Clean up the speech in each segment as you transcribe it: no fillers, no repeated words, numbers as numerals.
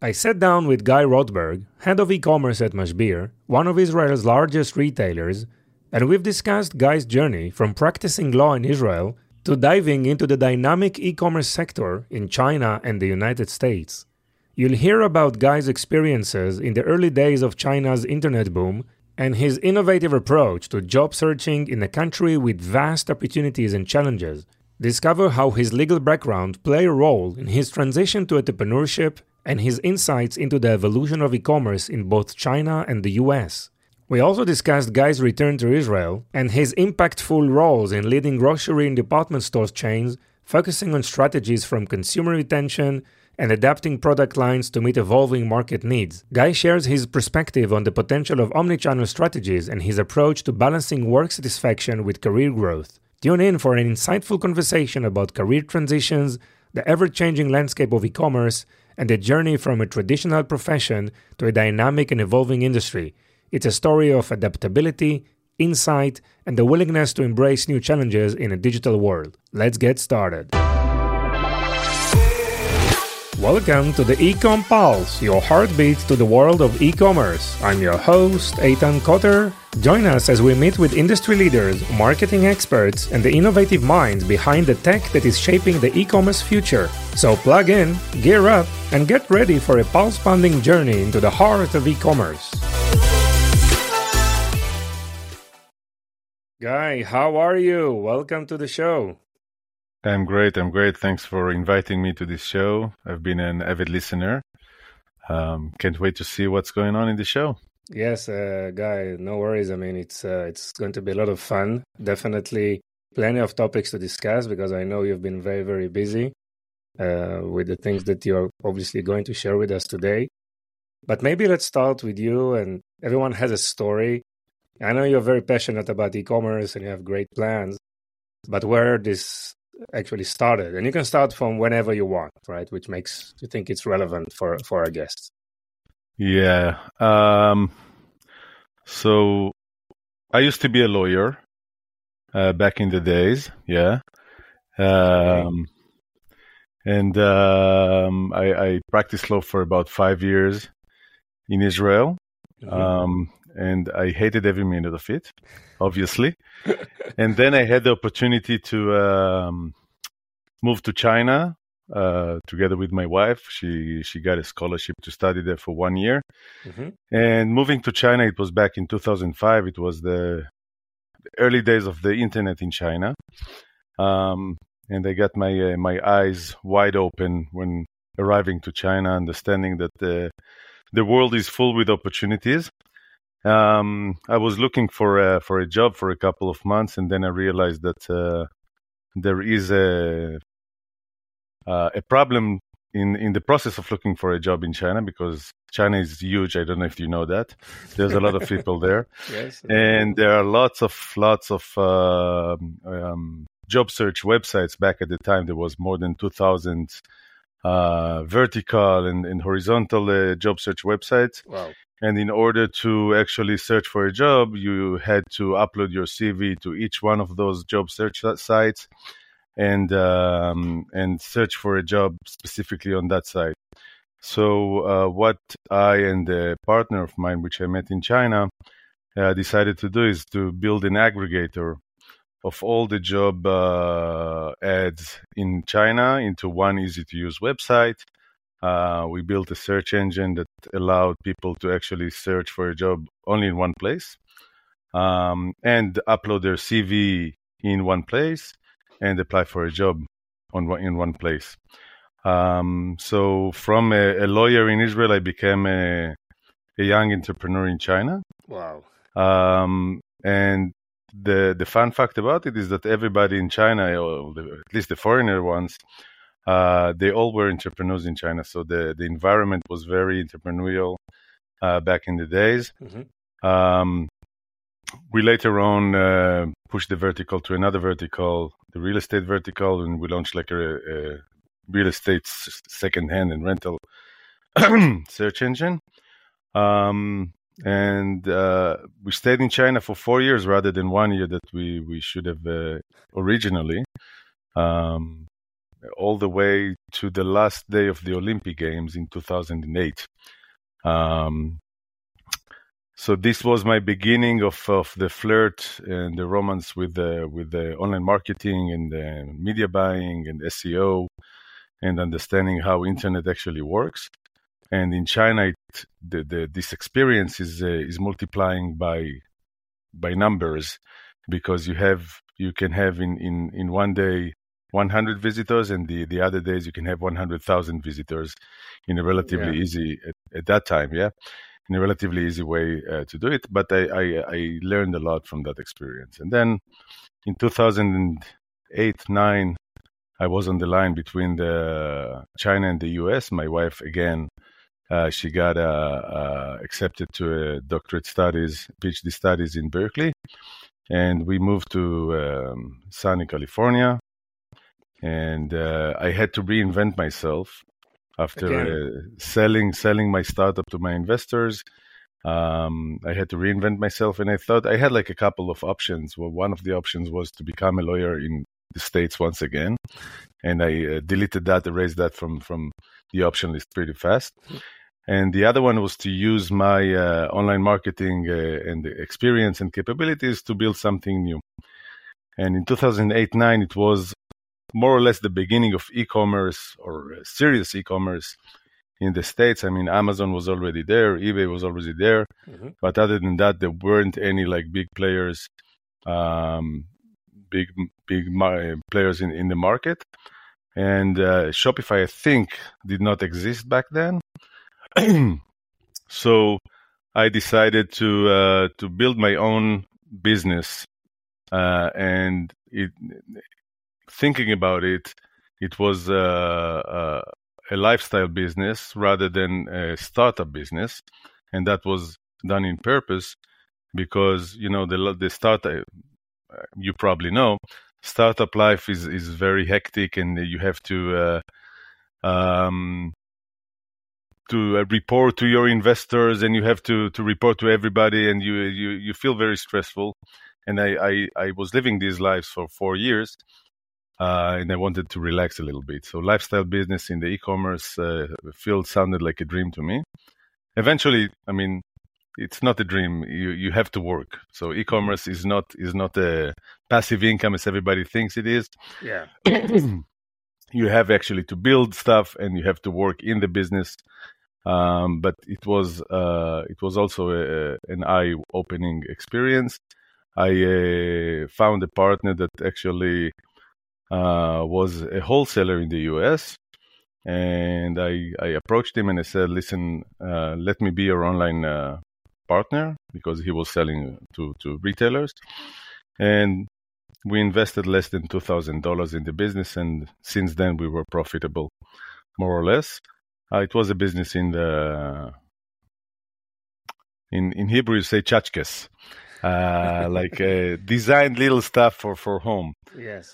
I sat down with Guy Rothberg, head of e-commerce at Mashbir, one of Israel's largest retailers, and we've discussed Guy's journey from practicing law in Israel to diving into the dynamic e-commerce sector in China and the United States. You'll hear about Guy's experiences in the early days of China's internet boom and his innovative approach to job searching in a country with vast opportunities and challenges. Discover how his legal background played a role in his transition to entrepreneurship and his insights into the evolution of e-commerce in both China and the US. We also discussed Guy's return to Israel and his impactful roles in leading grocery and department stores chains, focusing on strategies from consumer retention and adapting product lines to meet evolving market needs. Guy shares his perspective on the potential of omnichannel strategies and his approach to balancing work satisfaction with career growth. Tune in for an insightful conversation about career transitions, the ever-changing landscape of e-commerce, and the journey from a traditional profession to a dynamic and evolving industry. It's a story of adaptability, insight, and the willingness to embrace new challenges in a digital world. Let's get started. Welcome to the Ecom Pulse, your heartbeat to the world of e-commerce. I'm your host, Eitan Kotter. Join us as we meet with industry leaders, marketing experts, and the innovative minds behind the tech that is shaping the e-commerce future. So plug in, gear up, and get ready for a pulse-pounding journey into the heart of e-commerce. Guy, how are you? Welcome to the show. I'm great. Thanks for inviting me to this show. I've been an avid listener. Can't wait to see what's going on in the show. Yes, Guy, no worries. I mean, it's going to be a lot of fun. Definitely plenty of topics to discuss because I know you've been very, very busy with the things that you're obviously going to share with us today. But maybe let's start with you, and everyone has a story. I know you're very passionate about e-commerce and you have great plans, but where this actually started, and you can start from whenever you want, right? Which makes you think it's relevant for our guests. Yeah. So I used to be a lawyer back in the days. Yeah. And I practiced law for about 5 years in Israel. And I hated every minute of it, obviously. And then I had the opportunity to move to China together with my wife. She got a scholarship to study there for 1 year. And moving to China, it was back in 2005. It was the early days of the internet in China. And I got my eyes wide open when arriving to China, understanding that the world is full with opportunities. I was looking for a job for a couple of months, and then I realized that there is a problem in the process of looking for a job in China, because China is huge. I don't know if you know that. There's a lot of people there. Yes. And there are lots of job search websites. Back at the time, there was more than 2,000 vertical and horizontal job search websites. Wow. And in order to actually search for a job, you had to upload your CV to each one of those job search sites and search for a job specifically on that site. So what I and a partner of mine, which I met in China, decided to do is to build an aggregator of all the job ads in China into one easy-to-use website. We built a search engine that allowed people to actually search for a job only in one place, and upload their CV in one place and apply for a job in one place. So from a lawyer in Israel, I became a young entrepreneur in China. Wow. And the fun fact about it is that everybody in China, or at least the foreigner ones, they all were entrepreneurs in China. So the environment was very entrepreneurial back in the days. We later on pushed the vertical to another vertical, the real estate vertical, and we launched like a real estate second-hand and rental search engine. And we stayed in China for 4 years rather than 1 year that we should have originally. all the way to the last day of the Olympic Games in 2008. So this was my beginning of the flirt and the romance with the online marketing and the media buying and SEO and understanding how internet actually works. And in China, this experience is multiplying by numbers, because you can have in one day 100 visitors, and the other days you can have 100,000 visitors in a relatively easy at that time, in a relatively easy way to do it. But I learned a lot from that experience. And then in 2008-9, I was on the line between China and the US. My wife, again, she got accepted to doctorate studies, PhD studies in Berkeley. And we moved to sunny California. And I had to reinvent myself after selling my startup to my investors. I had to reinvent myself, and I thought I had like a couple of options. Well, one of the options was to become a lawyer in the States once again, and I deleted that, erased that from the option list pretty fast. And the other one was to use my online marketing and experience and capabilities to build something new. And in 2008-9, it was more or less the beginning of e-commerce, or serious e-commerce in the States. I mean, Amazon was already there, eBay was already there, but other than that, there weren't any like big players, big players in the market. And Shopify, I think, did not exist back then. So I decided to build my own business, and thinking about it, it was a lifestyle business rather than a startup business, and that was done in purpose because the startup, you probably know, startup life is very hectic, and you have to report to your investors, and you have to report to everybody, and you feel very stressful. And I was living these lives for 4 years. And I wanted to relax a little bit. So lifestyle business in the e-commerce field sounded like a dream to me. Eventually, I mean, it's not a dream. You have to work. So e-commerce is not a passive income as everybody thinks it is. Yeah. You have actually to build stuff, and you have to work in the business. But it was also an eye-opening experience. I found a partner that actually was a wholesaler in the US, and I approached him and I said, listen, let me be your online partner, because he was selling to retailers. And we invested less than $2,000 in the business, and since then we were profitable, more or less. It was a business in Hebrew you say tchotchkes, like designed little stuff for home. Yes.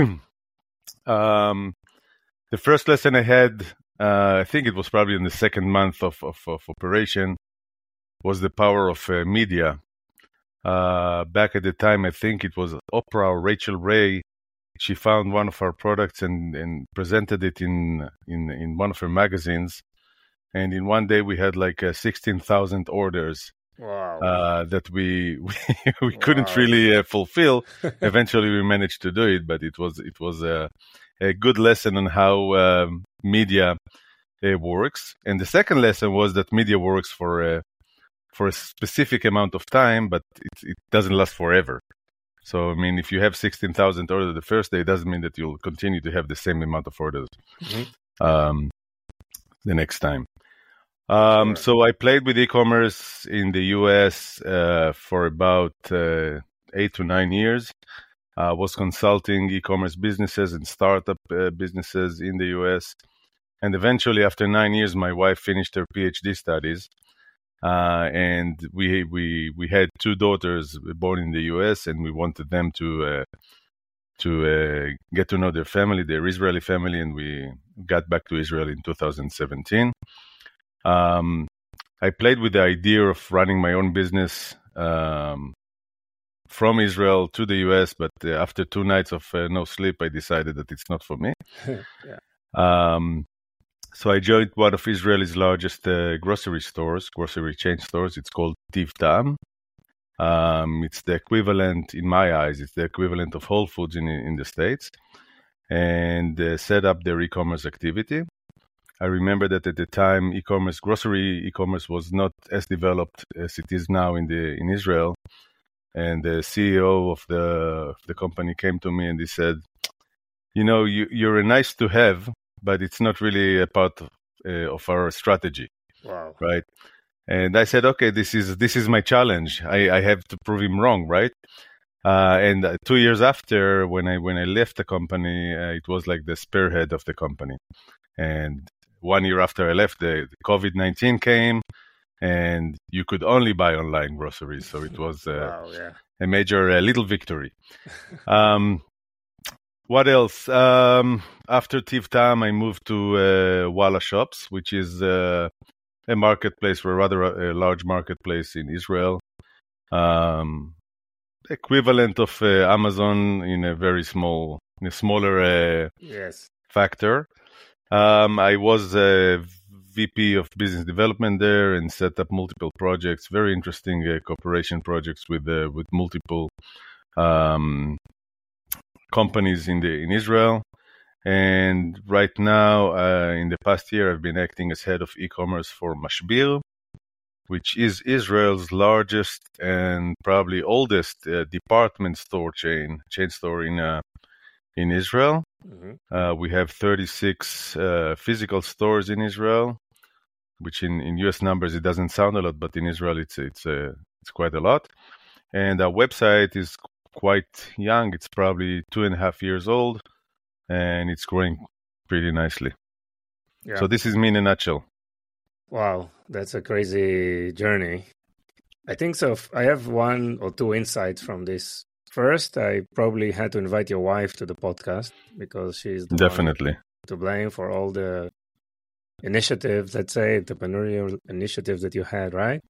The first lesson I had, I think it was probably in the second month of operation, was the power of media. Back at the time, I think it was Oprah or Rachel Ray. She found one of our products and presented it in one of her magazines. And in one day, we had like 16,000 orders. Wow. That we couldn't really fulfill. Eventually, we managed to do it, but it was a good lesson on how media works. And the second lesson was that media works for a specific amount of time, but it doesn't last forever. So, I mean, if you have 16,000 orders the first day, it doesn't mean that you'll continue to have the same amount of orders the next time. Sure. So I played with e-commerce in the US for about 8 to 9 years. I was consulting e-commerce businesses and startup businesses in the US. And eventually, after 9 years, my wife finished her PhD studies. And we had 2 daughters born in the US, and we wanted them to get to know their family, their Israeli family, and we got back to Israel in 2017. I played with the idea of running my own business from Israel to the US, but after 2 nights of no sleep, I decided that it's not for me. Yeah. So I joined one of Israel's largest grocery chain stores. It's called Tiv Ta'am. It's the equivalent, in my eyes, it's the equivalent of Whole Foods in the States, and set up their e-commerce activity. I remember that at the time, grocery e-commerce was not as developed as it is now in Israel. And the CEO of the company came to me and he said, you're a nice to have, but it's not really a part of our strategy. Wow. Right. And I said, okay, this is my challenge. I have to prove him wrong, right? And 2 years after, when I left the company, it was like the spearhead of the company. And 1 year after I left, the COVID-19 came, and you could only buy online groceries. So it was a major little victory. What else? After Tiv Ta'am, I moved to Walla Shops, which is a marketplace, or rather a large marketplace in Israel. Equivalent of Amazon in a smaller factor. I was a VP of business development there and set up multiple projects, very interesting cooperation projects with multiple companies in Israel. And right now, in the past year, I've been acting as head of e-commerce for Mashbir, which is Israel's largest and probably oldest department store chain store in Israel. Mm-hmm. We have 36 physical stores in Israel, which in US numbers it doesn't sound a lot, but in Israel it's quite a lot. And our website is quite young; it's probably 2.5 years old, and it's growing pretty nicely. Yeah. So this is me in a nutshell. Wow, that's a crazy journey. I think so. I have 1 or 2 insights from this. First, I probably had to invite your wife to the podcast because she's the definitely one to blame for all the initiatives, let's say, entrepreneurial initiatives that you had, right?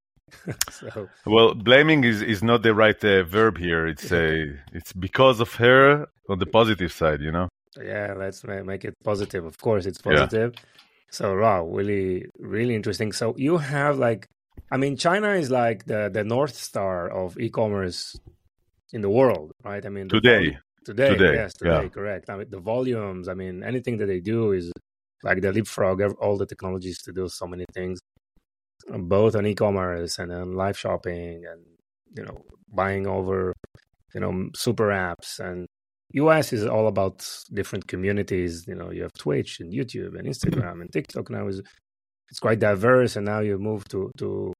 Well, blaming is not the right verb here. It's because of her on the positive side, Yeah, let's make it positive. Of course, it's positive. Yeah. So, wow, really, really interesting. So you have China is like the North Star of e-commerce in the world, right? Today, yes, yeah. Correct. The volumes, anything that they do is like they leapfrog all the technologies to do so many things, both on e-commerce and on live shopping and, buying over, super apps. And US is all about different communities. You have Twitch and YouTube and Instagram and TikTok now it's quite diverse. And now you move to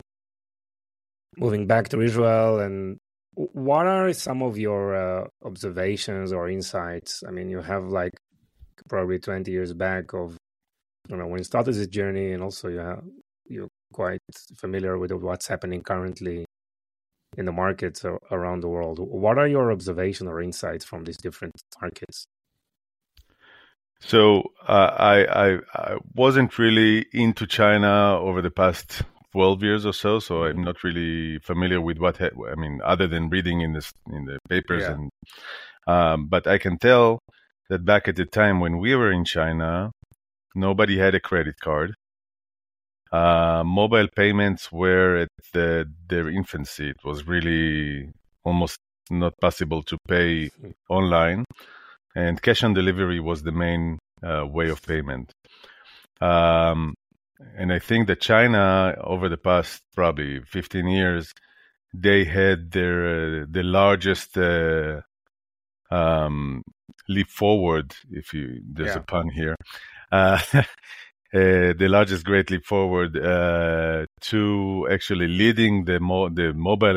moving back to Israel. And what are some of your observations or insights? You have probably 20 years back of, when you started this journey, and also you're quite familiar with what's happening currently in the markets around the world. What are your observations or insights from these different markets? So I wasn't really into China over the past 12 years or so I'm not really familiar with other than reading in the papers. Yeah. And but I can tell that back at the time when we were in China, nobody had a credit card. Mobile payments were at their infancy. It was really almost not possible to pay online, and cash on delivery was the main way of payment. And I think that China, over the past probably 15 years, they had the largest leap forward, there's a pun here, the largest great leap forward to actually leading the mobile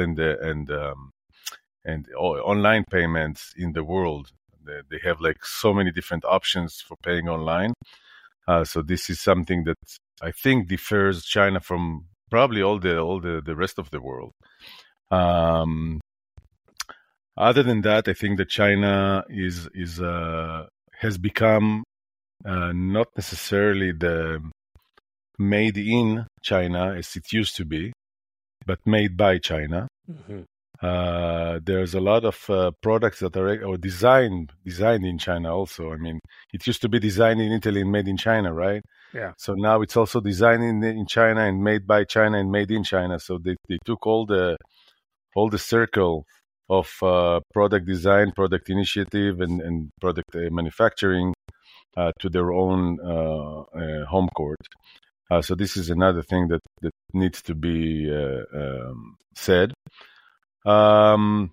and online payments in the world. They have so many different options for paying online. So this is something that I think differs China from probably all the rest of the world. Other than that, I think that China has become not necessarily the made in China as it used to be, but made by China. Mm-hmm. there's a lot of products that are designed in China also. I mean, it used to be designed in Italy and made in China, right? Yeah. So now it's also designed in China and made by China and made in China. So they took all the circle of product design, product initiative, and product manufacturing to their own home court. So this is another thing that needs to be said. And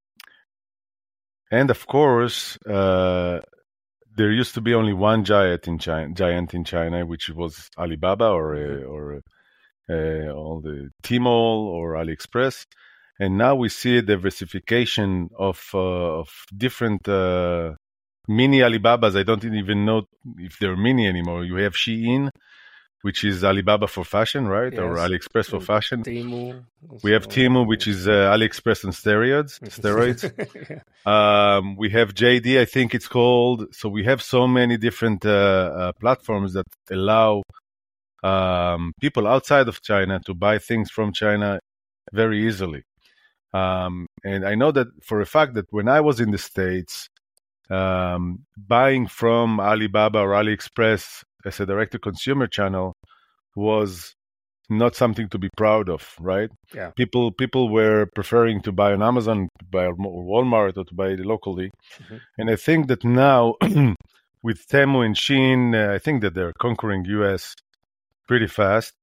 of course, there used to be only one giant in China, which was Alibaba or all the Tmall or AliExpress. And now we see a diversification of different mini Alibabas. I don't even know if they're mini anymore. You have Shein, which is Alibaba for fashion, right? Yes. Or AliExpress for fashion. Temu. We have Temu, which is AliExpress on steroids. Yeah. We have JD, I think it's called. So we have so many different platforms that allow people outside of China to buy things from China very easily. And I know that for a fact that when I was in the States, buying from Alibaba or AliExpress as a direct-to-consumer channel was not something to be proud of, right? Yeah. People were preferring to buy on Amazon, to buy on Walmart, or to buy locally. Mm-hmm. And I think that now, with Temu and Shein, I think that they're conquering US pretty fast.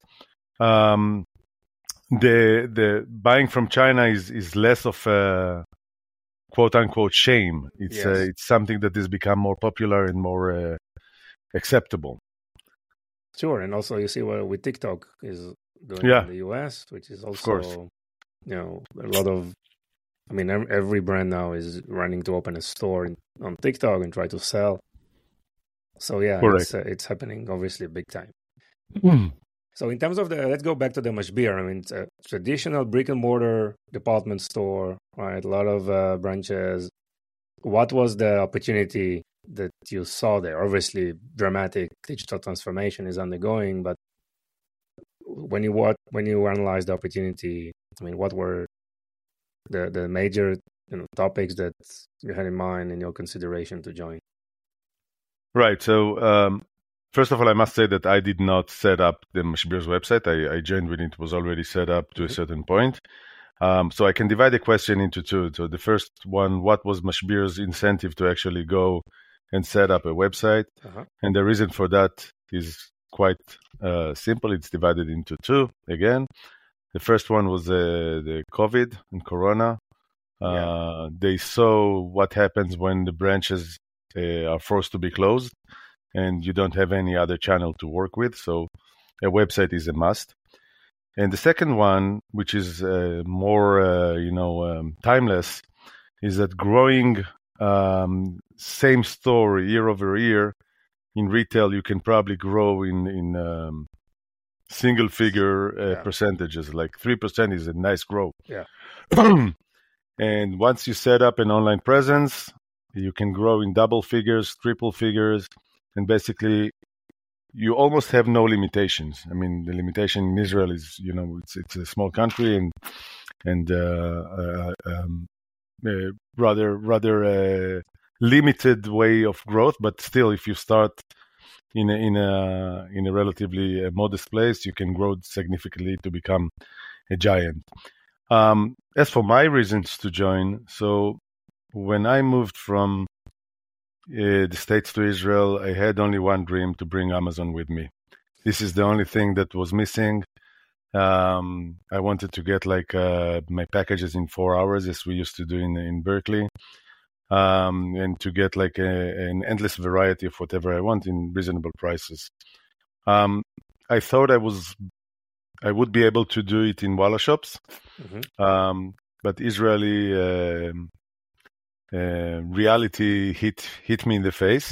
The buying from China is less of a quote unquote shame. It's something that has become more popular and more acceptable. Sure, and also you see what TikTok is doing in the US, which is also, a lot of. I mean, every brand now is running to open a store on TikTok and try to sell. So yeah, it's happening obviously big time. So in terms of let's go back to the Mashbir. I mean, it's a traditional brick and mortar department store, right? A lot of branches. What was the opportunity that you saw there? Obviously, dramatic digital transformation is undergoing, but when you analyze the opportunity, I mean, what were the major topics that you had in mind in your consideration to join? Right. So first of all, I must say that I did not set up the Mashbir's website. I joined when it was already set up to a certain point. So I can divide the question into two. So the first one, what was Mashbir's incentive to actually go and set up a website? And the reason for that is quite simple. It's divided into two. Again, the first one was the COVID and Corona. They saw what happens when the branches are forced to be closed and you don't have any other channel to work with. So a website is a must. And the second one, which is more, timeless, is that growing same store year over year in retail, you can probably grow in single figure percentages. Like 3% is a nice growth. Yeah. And once you set up an online presence, you can grow in double figures, triple figures, and basically you almost have no limitations. I mean, the limitation in Israel is, it's a small country and rather limited way of growth. But still, if you start in a relatively modest place, you can grow significantly to become a giant. As for my reasons to join, so when I moved from the States to Israel, I had only one dream: to bring Amazon with me. This is the only thing that was missing. I wanted to get my packages in 4 hours, as we used to do in Berkeley, and to get an endless variety of whatever I want in reasonable prices. I thought I would be able to do it in Walla shops, but Israeli reality hit me in the face,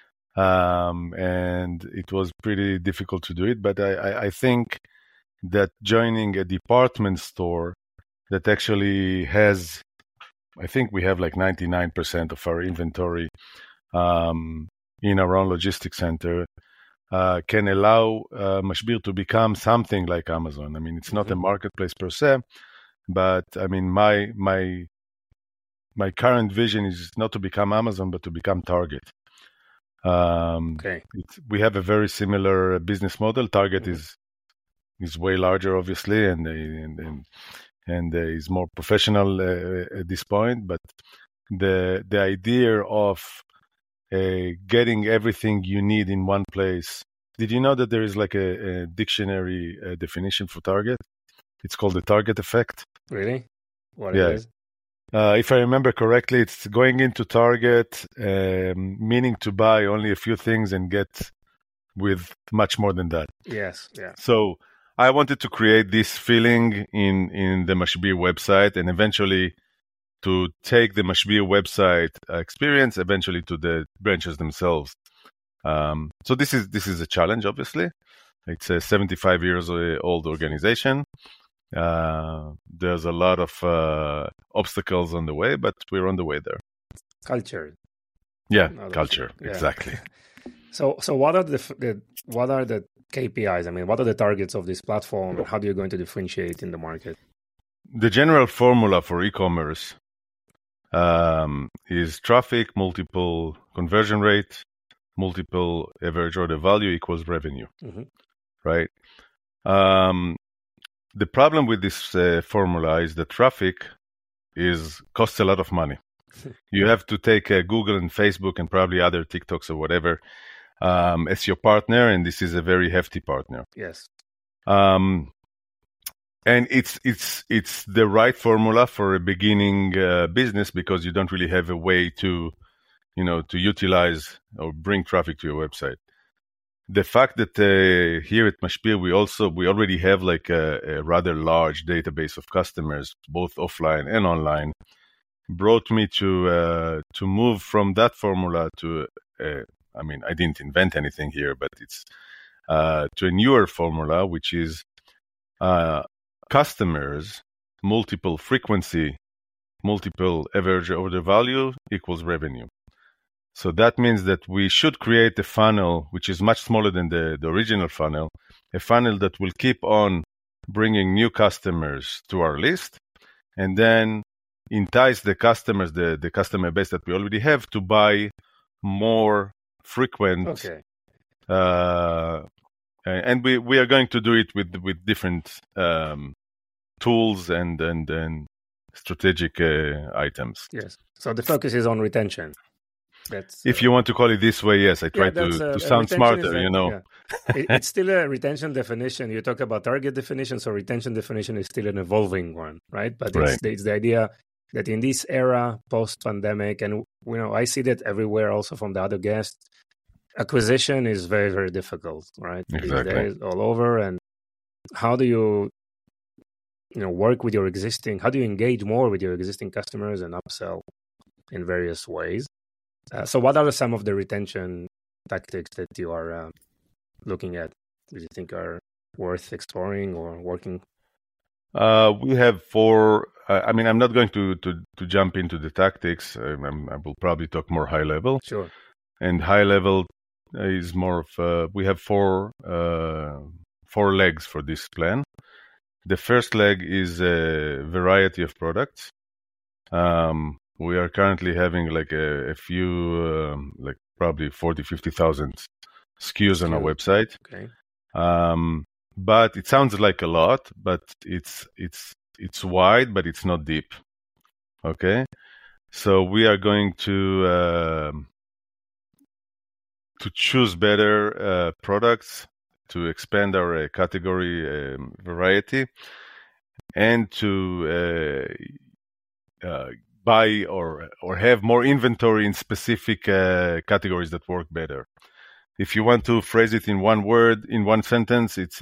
and it was pretty difficult to do it. But I think that joining a department store that actually has, I think we have 99% of our inventory in our own logistics center, can allow Mashbir to become something like Amazon. I mean, it's not a marketplace per se, But I mean, my current vision is not to become Amazon, but to become Target. Okay. We have a very similar business model. Target is way larger, obviously, and is more professional at this point. But the idea of getting everything you need in one place. Did you know that there is like a dictionary definition for Target? It's called the Target effect. Really? What Yeah. it is? If I remember correctly, it's going into Target, meaning to buy only a few things and get with much more than that. Yes. Yeah. So I wanted to create this feeling in the Mashbir website, and eventually to take the Mashbir website experience eventually to the branches themselves. So this is a challenge, obviously. It's a 75 years old organization. There's a lot of obstacles on the way, but we're on the way there. Culture. Yeah, culture. Yeah. Exactly. So what are the KPIs? I mean, what are the targets of this platform, and how are you going to differentiate in the market? The general formula for e-commerce is traffic, multiple conversion rate, multiple average order value equals revenue, right? The problem with this formula is that traffic costs a lot of money. You have to take Google and Facebook and probably other TikToks or whatever as your partner, and this is a very hefty partner. Yes. And it's the right formula for a beginning business, because you don't really have a way to utilize or bring traffic to your website. The fact that here at Mashbir we already have like a rather large database of customers, both offline and online, brought me to move from that formula to I mean, I didn't invent anything here, but it's to a newer formula, which is customers, multiple frequency, multiple average order value equals revenue. So that means that we should create a funnel which is much smaller than the original funnel, a funnel that will keep on bringing new customers to our list, and then entice the customers, the customer base that we already have, to buy more frequent. Okay. And we are going to do it with different tools and strategic items. Yes. So the focus is on retention. If you want to call it this way, yes. I try to sound smarter, Yeah. It's still a retention definition. You talk about target definition, so retention definition is still an evolving one, right? But it's the idea that in this era, post-pandemic, and I see that everywhere also from the other guests, acquisition is very, very difficult, right? Exactly. These days, all over. And how do you work with your existing, how do you engage more with your existing customers and upsell in various ways? So what are some of the retention tactics that you are looking at, do you think are worth exploring or working? We have 4. I mean, I'm not going to jump into the tactics. I will probably talk more high level. Sure. And high level is more of we have 4 legs for this plan. The first leg is a variety of products. We are currently having like a few, like probably 40,000-50,000 SKUs on our website. Okay. But it sounds like a lot, but it's wide, but it's not deep. Okay. So we are going to choose better products, to expand our category variety, and to buy or have more inventory in specific categories that work better. If you want to phrase it in one word, in one sentence, it's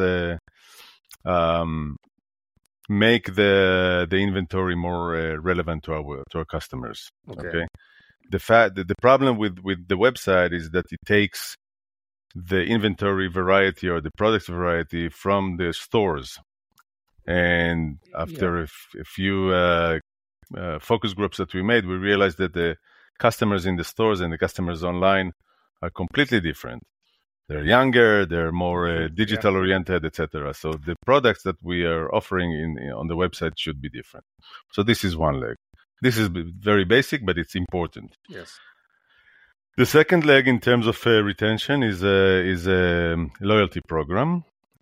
make the inventory more relevant to our customers. Okay. The problem with the website is that it takes the inventory variety or the product variety from the stores, and after a few focus groups that we made, we realized that the customers in the stores and the customers online are completely different. they're younger, they're more digital oriented, etc. So the products that we are offering on the website should be different. So this is one leg. This is very basic, but it's important. Yes. The second leg in terms of retention is a loyalty program.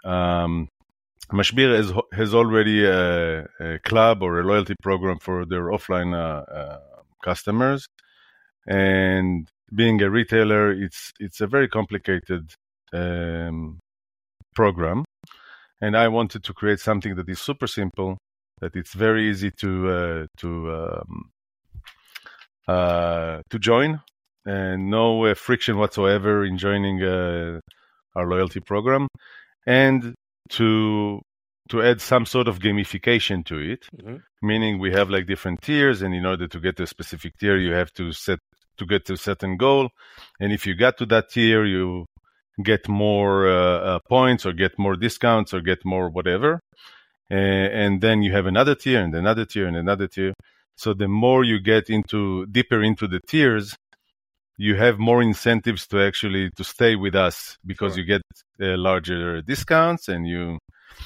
Mashbir has already a club or a loyalty program for their offline customers, and being a retailer, it's a very complicated program, and I wanted to create something that is super simple, that it's very easy to join, and no friction whatsoever in joining our loyalty program, and to add some sort of gamification to it, meaning we have like different tiers, and in order to get to a specific tier, you have to get to a certain goal, and if you got to that tier, you get more points, or get more discounts, or get more whatever, and then you have another tier, and another tier, and another tier. So the more you get deeper into the tiers, you have more incentives to actually to stay with us, because you get larger discounts, and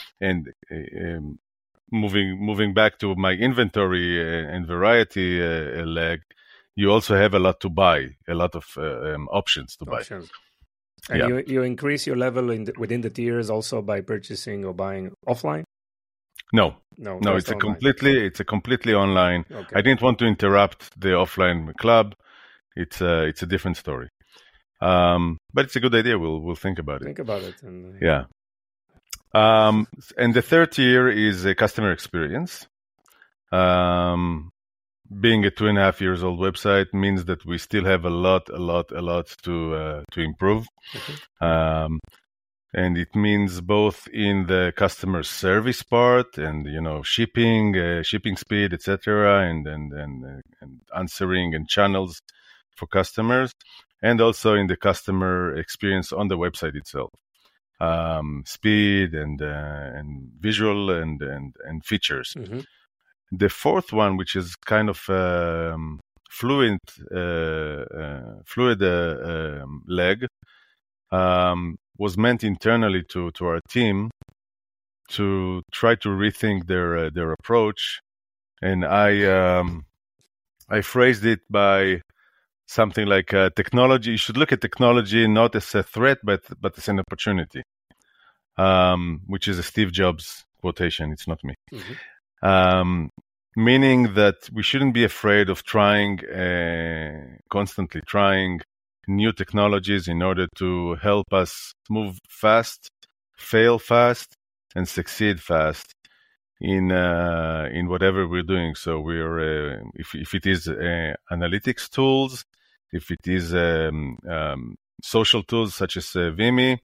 moving back to my inventory and variety leg, you also have a lot to buy, a lot of options to buy. And you increase your level within the tiers also by purchasing or buying offline? No, it's a completely online. Okay. I didn't want to interrupt the offline club. It's a different story, but it's a good idea. We'll think about it. Think about it. Yeah. And the third tier is a customer experience. Being a 2.5 years old website means that we still have a lot to improve. And it means both in the customer service part, and shipping speed, etc., and answering and channels for customers, and also in the customer experience on the website itself, speed and visual and features. The fourth one, which is kind of fluid leg, was meant internally to our team to try to rethink their approach, and I phrased it by something like technology. You should look at technology not as a threat, but as an opportunity, which is a Steve Jobs quotation. It's not me. Meaning that we shouldn't be afraid of constantly trying new technologies in order to help us move fast, fail fast, and succeed fast in whatever we're doing. So we're if it is analytics tools, if it is social tools such as Vimy,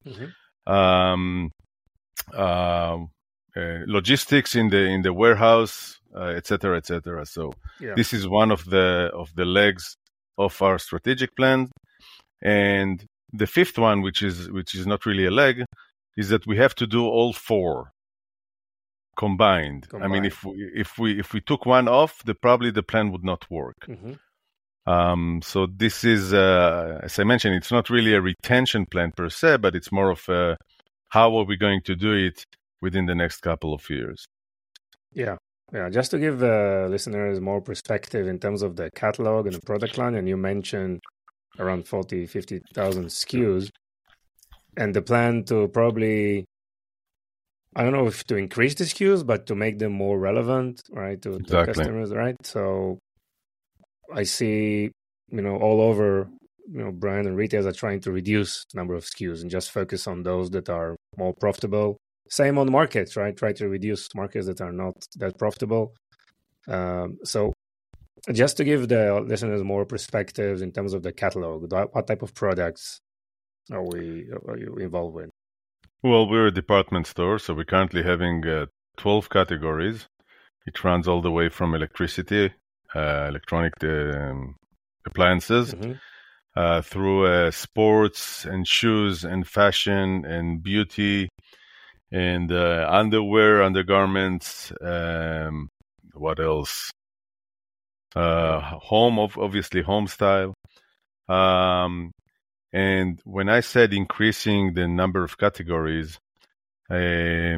logistics in the warehouse, etc., etc. So this is one of the legs of our strategic plan. And the fifth one, which is not really a leg, is that we have to do all four combined. I mean, if we took one off, probably the plan would not work. So this is, as I mentioned, it's not really a retention plan per se, but it's more of how are we going to do it within the next couple of years. Yeah. Just to give listeners more perspective in terms of the catalog and the product line, and you mentioned around 50,000 SKUs, and the plan to probably, I don't know if to increase the SKUs, but to make them more relevant, right, to customers, right? So I see, all over, brand and retailers are trying to reduce the number of SKUs and just focus on those that are more profitable. Same on markets, right? Try to reduce markets that are not that profitable. So just to give the listeners more perspectives in terms of the catalog, what type of products are you involved with? Well, we're a department store, so we're currently having 12 categories. It runs all the way from electricity, electronic appliances, through sports and shoes and fashion and beauty and underwear, undergarments. What else? Home, obviously home style. And when I said increasing the number of categories, I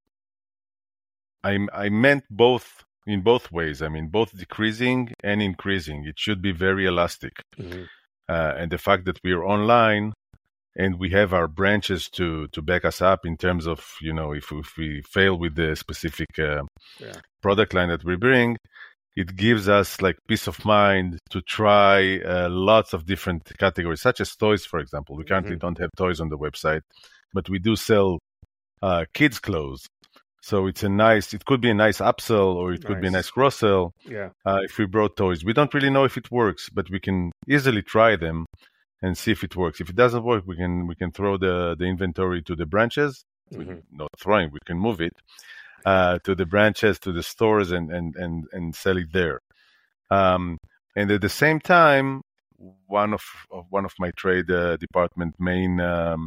meant both in both ways. I mean, both decreasing and increasing. It should be very elastic. Mm-hmm. And the fact that we are online and we have our branches to back us up in terms of, if we fail with the specific product line that we bring, it gives us like peace of mind to try lots of different categories, such as toys, for example. We currently don't have toys on the website, but we do sell kids' clothes. So it could be a nice upsell, or it could be a nice cross-sell. Yeah. If we brought toys, we don't really know if it works, but we can easily try them and see if it works. If it doesn't work, we can throw the inventory to the branches. Not throwing, we can move it to the branches, to the stores, and sell it there. And at the same time, one of my trade department main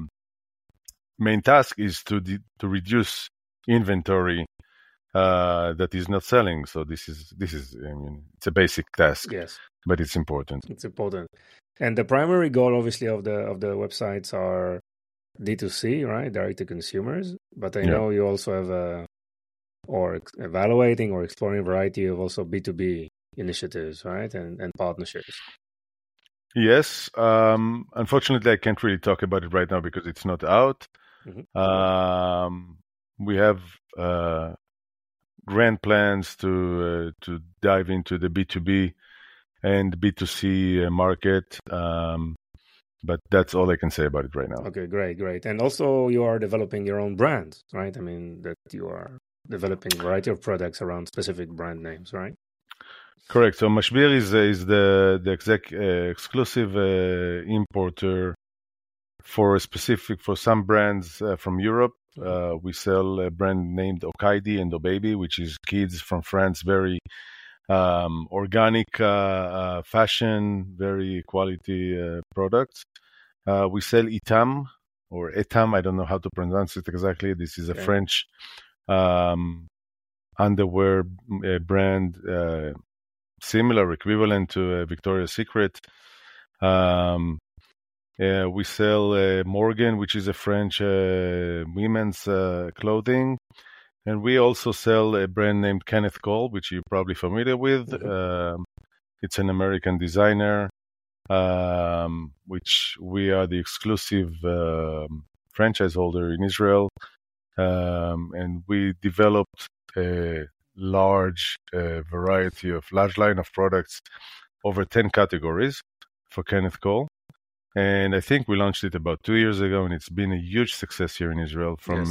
task is to reduce inventory that is not selling. So this is it's a basic task. Yes, but it's important. It's important. And the primary goal, obviously, of the websites are D2C, right, direct to consumers. But I know you also have evaluating or exploring a variety of also B2B initiatives, right, and partnerships. Yes. Unfortunately, I can't really talk about it right now because it's not out. We have grand plans to dive into the B2B and B2C market. But that's all I can say about it right now. Okay, great. And also you are developing your own brand, right? I mean, that you are developing a variety of products around specific brand names, right? Correct. So Mashbir is the exclusive importer for some brands from Europe. We sell a brand named Okaidi and Obaby, which is kids from France, very organic fashion, very quality products. We sell Etam or Etam. I don't know how to pronounce it exactly. This is a French underwear brand, similar, equivalent to Victoria's Secret. We sell Morgan, which is a French women's clothing. And we also sell a brand named Kenneth Cole, which you're probably familiar with. It's an American designer, which we are the exclusive franchise holder in Israel. And we developed a large line of products, over 10 categories for Kenneth Cole. And I think we launched it about 2 years ago, and it's been a huge success here in Israel from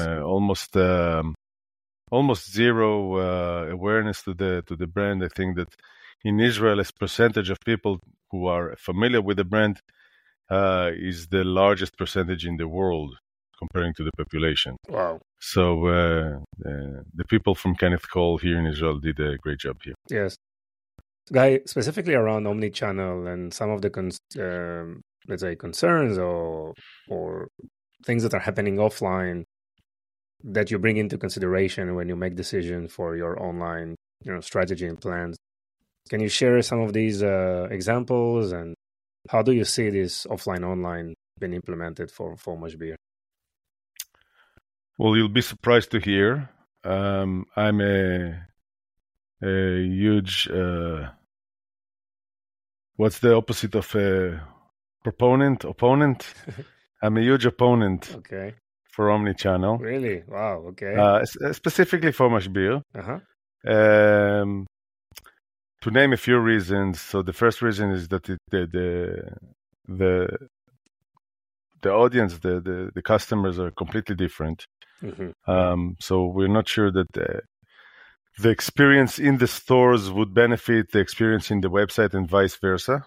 almost zero awareness to the brand. I think that in Israel, as percentage of people who are familiar with the brand is the largest percentage in the world comparing to the population. Wow. So the people from Kenneth Cole here in Israel did a great job here. Yes. Guy, specifically around omnichannel and some of the let's say concerns or things that are happening offline that you bring into consideration when you make decisions for your online strategy and plans. Can you share some of these examples, and how do you see this offline online being implemented for Mashbir? Well, you'll be surprised to hear I'm a huge what's the opposite of a proponent? Opponent? I'm a huge opponent for omnichannel. Really? Wow, okay. Specifically for Mashbir. To name a few reasons. So the first reason is that the audience, the customers are completely different. So we're not sure that the experience in the stores would benefit the experience in the website and vice versa.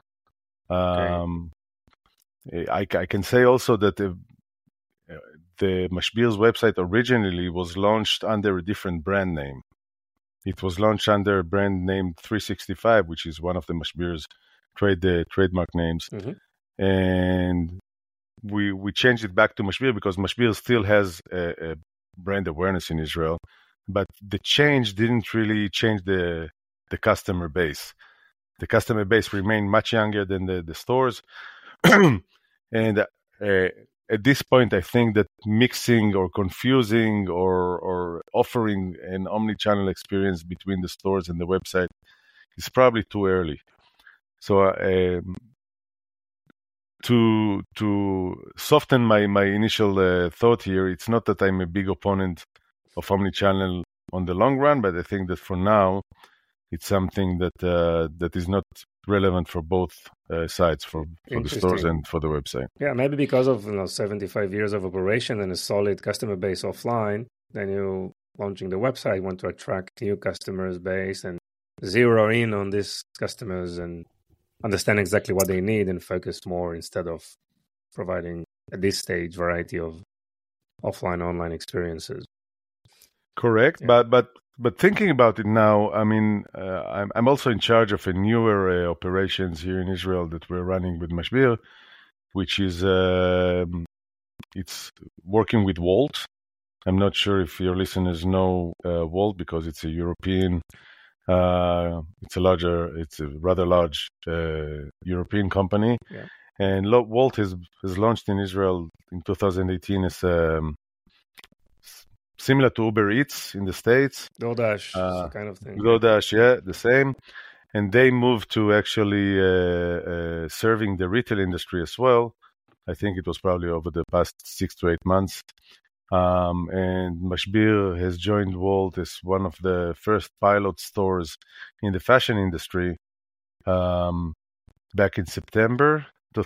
I can say also that the Mashbir's website originally was launched under a different brand name. It was launched under a brand named 365, which is one of the Mashbir's trademark names. And we changed it back to Mashbir because Mashbir still has a brand awareness in Israel. But the change didn't really change the customer base. The customer base remained much younger than the stores. And at this point, I think that mixing or confusing or offering an omni-channel experience between the stores and the website is probably too early. So to soften my initial thought here, it's not that I'm a big opponent of omni-channel on the long run, but I think that for now, it's something that is not relevant for both sides, for the stores and for the website. Yeah, maybe because of 75 years of operation and a solid customer base offline, then you launching the website, want to attract new customers base and zero in on these customers and understand exactly what they need and focus more instead of providing at this stage variety of offline online experiences. Correct, yeah. But thinking about it now, I mean, I'm also in charge of a newer operations here in Israel that we're running with Mashbir, which is it's working with Wolt. I'm not sure if your listeners know Wolt because it's a European. It's a rather large European company, yeah. And Wolt has launched in Israel in 2018 as similar to Uber Eats in the States. DoorDash, kind of thing. DoorDash, yeah, the same. And they moved to actually serving the retail industry as well. I think it was probably over the past 6 to 8 months. And Mashbir has joined Wolt as one of the first pilot stores in the fashion industry back in September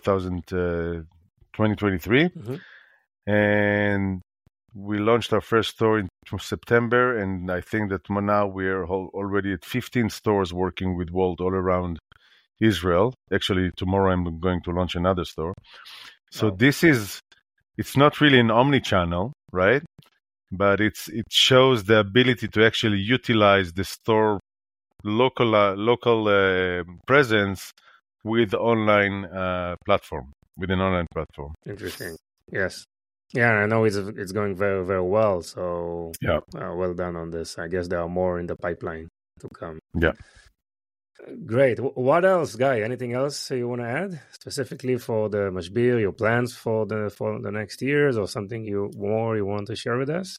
2023. Mm-hmm. And we launched our first store in September, and I think that now we are already at 15 stores working with Wolt all around Israel. Actually, tomorrow I'm going to launch another store. So it's not really an omni-channel, right? But it shows the ability to actually utilize the store local presence with an online platform. Interesting. Yes. Yeah, I know it's going very, very well. So yeah, well done on this. I guess there are more in the pipeline to come. Yeah. Great. What else, Guy? Anything else you want to add specifically for the Mashbir? Your plans for the next years, or something you want to share with us?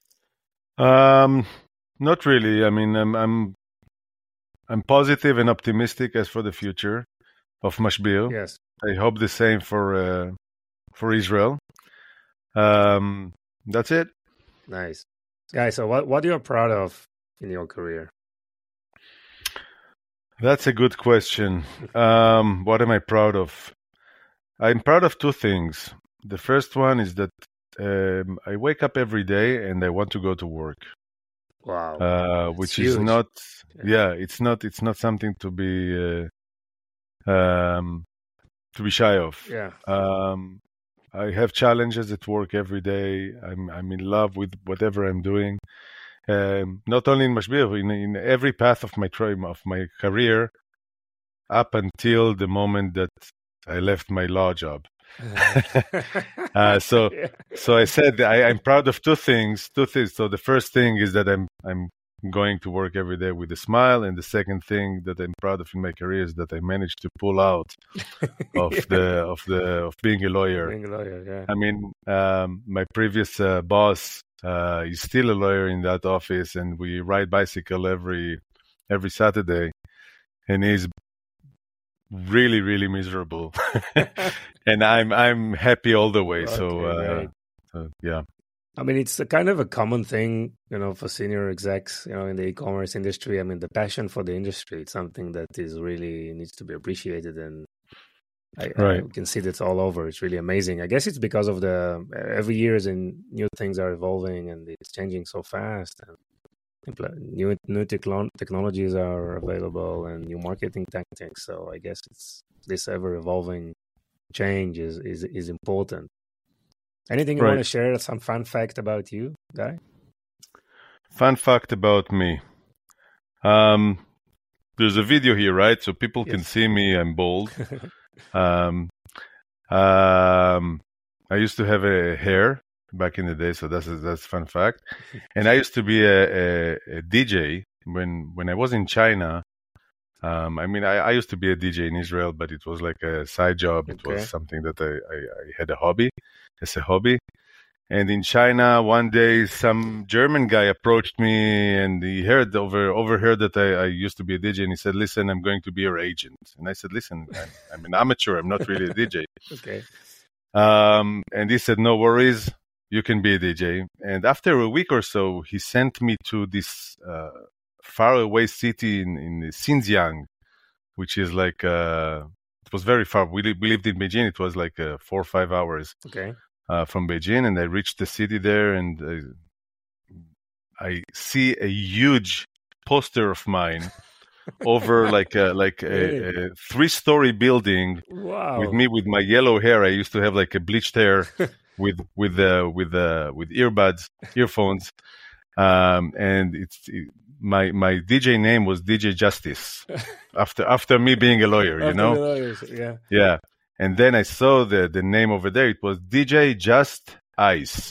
Not really. I mean, I'm positive and optimistic as for the future of Mashbir. Yes. I hope the same for Israel. That's it. Nice, Guy. So what you're proud of in your career? That's a good question. What am I proud of? I'm proud of two things. The first one is that I wake up every day and I want to go to work. Wow. Which is not, it's not something to be shy of. Yeah. I have challenges at work every day. I'm in love with whatever I'm doing. Not only in Mashbir, in every path of my career, up until the moment that I left my law job. So I said I'm proud of two things. So the first thing is that I'm going to work every day with a smile, and the second thing that I'm proud of in my career is that I managed to pull out of being a lawyer. Yeah. I mean, my previous boss. He's still a lawyer in that office, and we ride bicycle every Saturday, and he's really, really miserable. And I'm happy all the way. Okay, so yeah. I mean, it's a kind of a common thing, for senior execs, in the e-commerce industry. I mean, the passion for the industry, it's something that is really needs to be appreciated, and I can see that's all over. It's really amazing. I guess it's because of every year new things are evolving and it's changing so fast, and new technologies are available and new marketing tactics. So I guess it's this ever evolving change is important. Anything you want to share? Some fun fact about you, Guy? Fun fact about me. There's a video here, right? So people can see me. I'm bald. I used to have a hair back in the day, so that's a fun fact. And I used to be a DJ when I was in China. I used to be a DJ in Israel, but it was like a side job. It was something that I had as a hobby. And in China, one day, some German guy approached me, and he overheard that I used to be a DJ, and he said, "Listen, I'm going to be your agent." And I said, "Listen, I'm an amateur. I'm not really a DJ." Okay. And he said, "No worries, you can be a DJ." And after a week or so, he sent me to this faraway city in Xinjiang, which is like it was very far. We lived in Beijing. It was like 4 or 5 hours. Okay. From Beijing, and I reached the city there, and I see a huge poster of mine over like a 3-story building. Wow. With me with my yellow hair. I used to have like a bleached hair with earphones, and my DJ name was DJ Justice after me being a lawyer. After you know, the lawyers, yeah. Yeah. And then I saw the name over there. It was DJ Just Ice.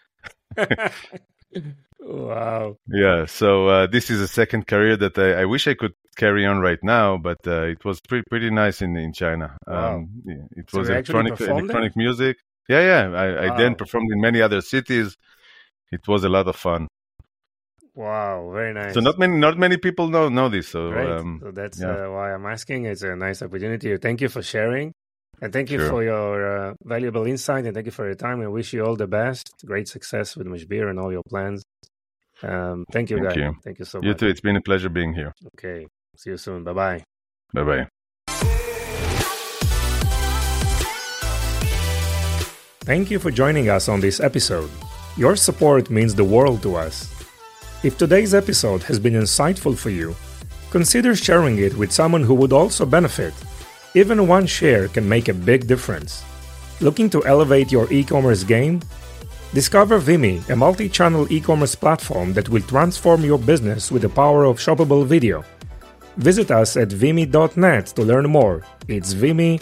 Wow. Yeah. So this is a second career that I wish I could carry on right now, but it was pretty nice in China. Wow. It was electronic music. Yeah, yeah. I then performed in many other cities. It was a lot of fun. Wow, very nice. So not many people know this. So, so that's why I'm asking. It's a nice opportunity. Thank you for sharing. And thank you for your valuable insight, and thank you for your time. I wish you all the best. Great success with Mashbir and all your plans. Thank you, guys. Thank you so much. You too. It's been a pleasure being here. Okay. See you soon. Bye-bye. Bye-bye. Thank you for joining us on this episode. Your support means the world to us. If today's episode has been insightful for you, consider sharing it with someone who would also benefit. Even one share can make a big difference. Looking to elevate your e-commerce game? Discover Vimy, a multi-channel e-commerce platform that will transform your business with the power of shoppable video. Visit us at vimy.net to learn more. It's Vimy,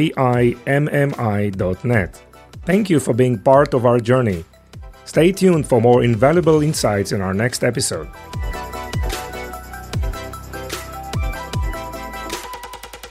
VIMMI.net. Thank you for being part of our journey. Stay tuned for more invaluable insights in our next episode.